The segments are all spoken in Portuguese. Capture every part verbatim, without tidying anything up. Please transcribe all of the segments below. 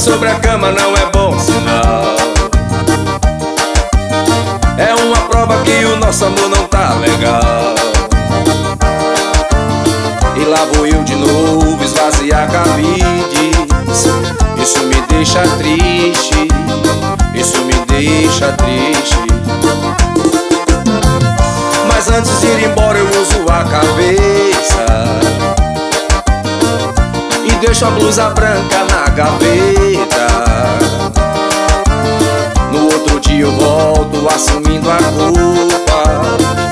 sobre a cama não é bom sinal. É uma prova que o nosso amor não tá legal. E lá vou eu de novo esvaziar cabides. Isso me deixa triste, isso me deixa triste. Mas antes de ir embora eu uso a cabeça e deixo a blusa branca na gaveta. No outro dia eu volto assumindo a culpa.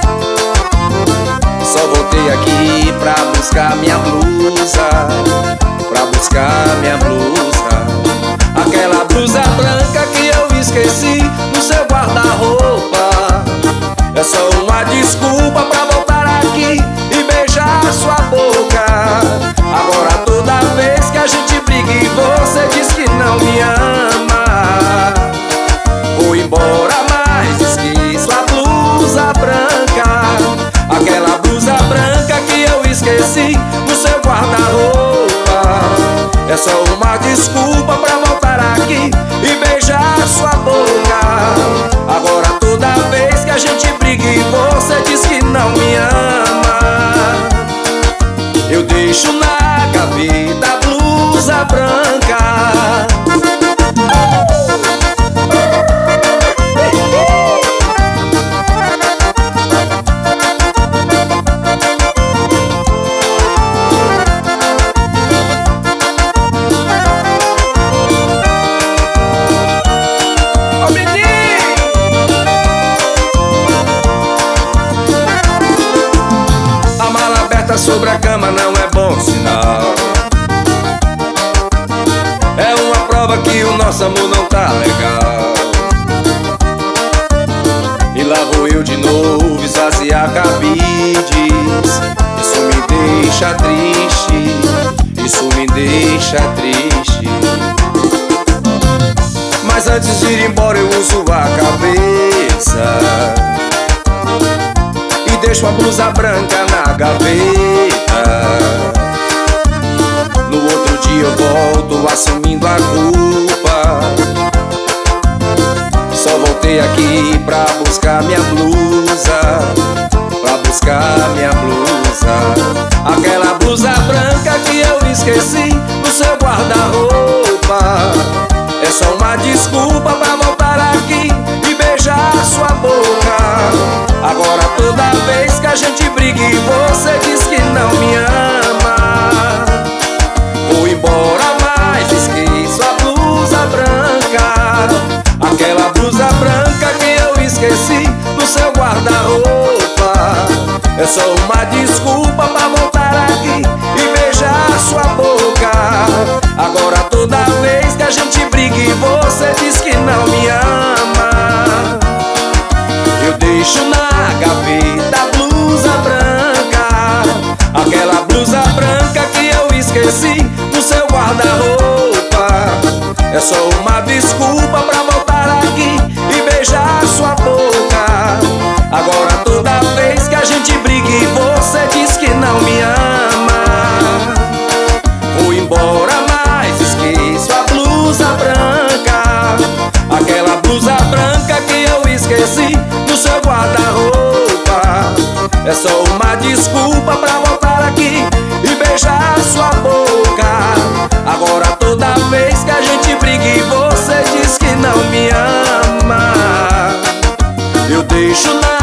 Só voltei aqui pra buscar minha blusa, pra buscar minha blusa. Aquela blusa branca que eu esqueci no seu guarda-roupa. É só uma desculpa pra voltar aqui e beijar sua boca. Agora toda vez que a gente briga e você diz que não me ama, vou embora, mas esqueço a blusa branca. Aquela blusa branca que eu esqueci no seu guarda-roupa. É só uma desculpa pra voltar aqui e beijar sua boca. Agora toda vez que a gente briga e você diz que não me ama, eu deixo na gaveta a blusa branca. Sobre a cama não é bom sinal. É uma prova que o nosso amor não tá legal. E lá vou eu de novo esvaziar cabides. Isso me deixa triste, isso me deixa triste. Mas antes de ir embora eu uso a cabeça e deixo a blusa branca na gaveta. No outro dia eu volto assumindo a culpa. Só voltei aqui pra buscar minha blusa, pra buscar minha blusa. Aquela blusa branca que eu esqueci no seu guarda-roupa. É só uma desculpa pra voltar aqui e beijar sua boca. Agora toda vez que a gente briga e você diz que não me ama, vou embora, mas esqueço a blusa branca. Aquela blusa branca que eu esqueci no seu guarda-roupa. É só uma desculpa pra voltar aqui e beijar sua boca. Agora toda vez que a gente briga e você diz que não me ama, eu deixo na gaveta a blusa branca. Aquela blusa branca que eu esqueci no seu guarda-roupa. É só uma desculpa pra voltar aqui e beijar sua boca. Agora toda vez que a gente briga e você diz que não me ama, vou embora, mas esqueço a blusa branca. Aquela blusa branca que eu esqueci no seu guarda-roupa. É só uma desculpa pra voltar aqui e beijar sua boca. Agora toda vez que a gente briga e você diz que não me ama, eu deixo na